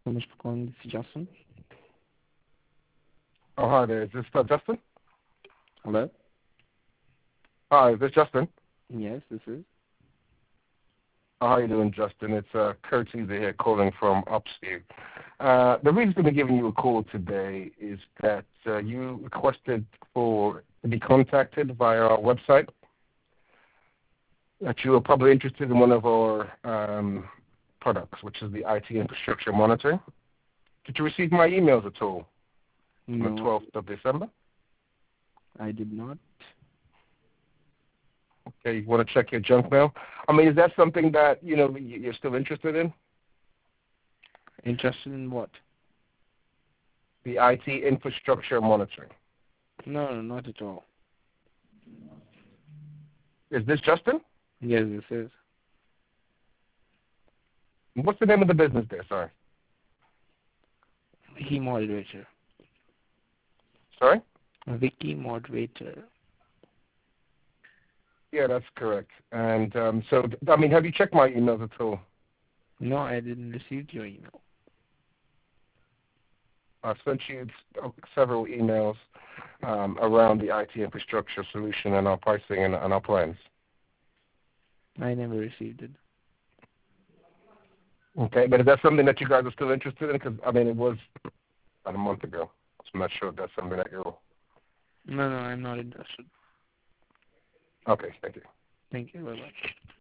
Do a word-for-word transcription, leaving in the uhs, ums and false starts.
So much for calling. This is Justin. Oh, hi there. Is this uh, Justin? Hello? Hi, is this Justin? Yes, this is. Oh, how you doing, Justin? It's uh, Kurt Caesar here calling from Upstate. Uh, the reason I'm giving you a call today is that uh, you requested for to be contacted via our website, that you are probably interested in one of our um, products, which is the I T infrastructure monitoring. Did you receive my emails at all on No, the twelfth of December? I did not. Okay, you want to check your junk mail? I mean, is that something that, you know, you're still interested in? Interested in what? The I T infrastructure monitoring. No, no, not at all. Is this Justin? Yes, this is. What's the name of the business there? Sorry. Wiki moderator. Sorry? Wiki moderator. Yeah, that's correct. And um, so, I mean, have you checked my emails at all? No, I didn't receive your email. I've sent you several emails um, around the I T infrastructure solution and our pricing and, and our plans. I never received it. Okay, but is that something that you guys are still interested in? Because, I mean, it was about a month ago. So I'm not sure if that's something that you're... No, no, I'm not interested. Okay, thank you. Thank you. Bye-bye.